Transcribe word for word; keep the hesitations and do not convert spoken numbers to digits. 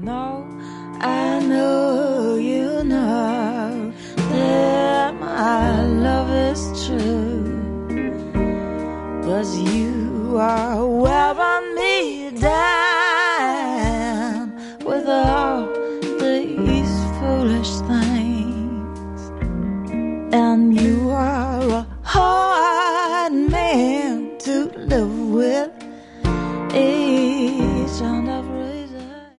know, I know you know that my love is true, 'cause you are wearing me down with all these foolish things.